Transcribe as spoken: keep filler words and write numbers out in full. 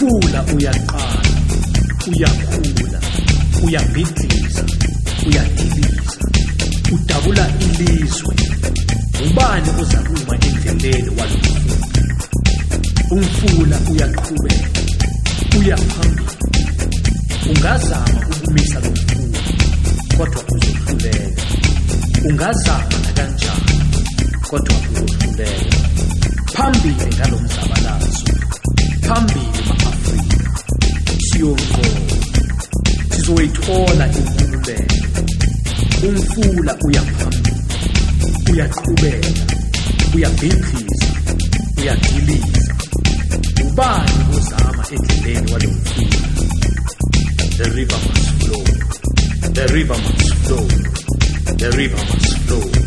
umfula uyaqala, uyakhula, uyabhidliza, uyadiliza, udabula ilizwe. Ubani ozakuma endleleni walomfula? Umfula uyaqhubeka, uya phambili. Ungazama ukumisa lo mfula, kodwa uzohluleka. Ungazama nakanjani, kodwa uzohluleka. Phambili ngalo mzabalazo, phambili ma-Afrika, siyonqoba, sizoyithola inkululeko. Umfula uya phambili, uyaqhubeka, uyabhidliza, uyadiliza. Ubani ozama endleleni walo mfula? The river must flow, the river must flow, the river must flow.